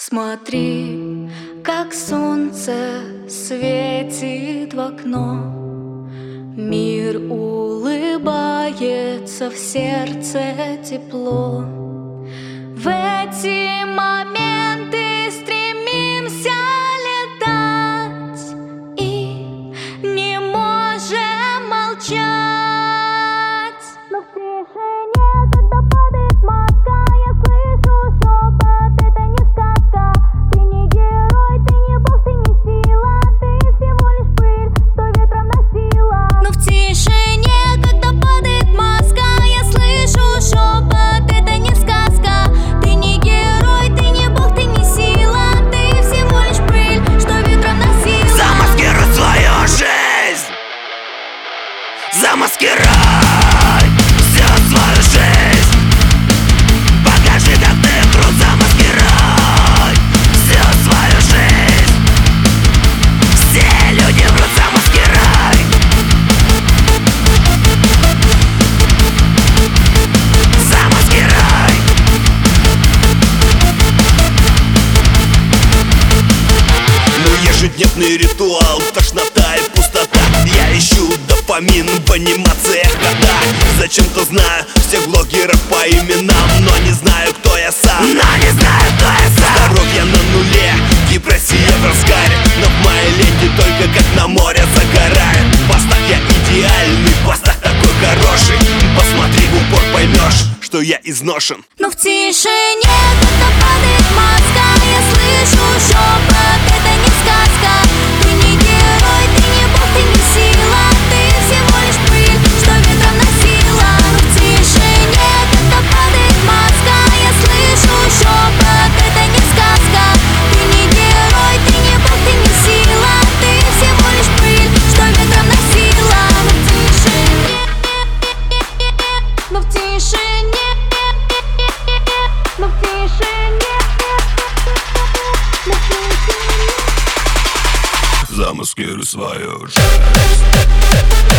Смотри, как солнце светит в окно, мир улыбается, в сердце тепло. В эти моменты стремимся летать и не можем молчать. Но в тишине, когда падает маска, я слышу шепот, это не сказка. Ты не герой, ты не бог, ты не сила, ты всего лишь пыль, что ветром носила. Но в тишине, когда падает маска, я слышу шепот, это не сказка. Ты не герой, ты не бог, ты не сила, ты всего лишь пыль, что ветром носила. Замаскируй свою жизнь, замаскируй всю свою жизнь. Покажи, как ты крут, замаскируй всю свою жизнь. Все люди врут, замаскируй. Замаскируй. Мой ежедневный ритуал, тошнота и пустота. Я ищу дофамин в анимациях кота. Зачем-то знаю всех блогеров по именам, но не знаю, кто я сам. Здоровье на нуле, депрессия в разгаре, но в моей ленте только как на море загорает. В постах я идеальный, в постах такой хороший. Посмотри в упор, поймешь, что я изношен. Но в тишине, когда падает маска, я слышу шепот, это не сказка. Ты не герой, ты не бог, ты не сила, ты всего лишь пыль, что ветром носила. Но в тишине, когда падает маска, я слышу шепот, это не сказка. Ты не герой, ты не бог, ты не сила, ты всего лишь пыль, что ветром носила. Но в тишине, но в тишине, но в тишине. Замаскируй свою жизнь.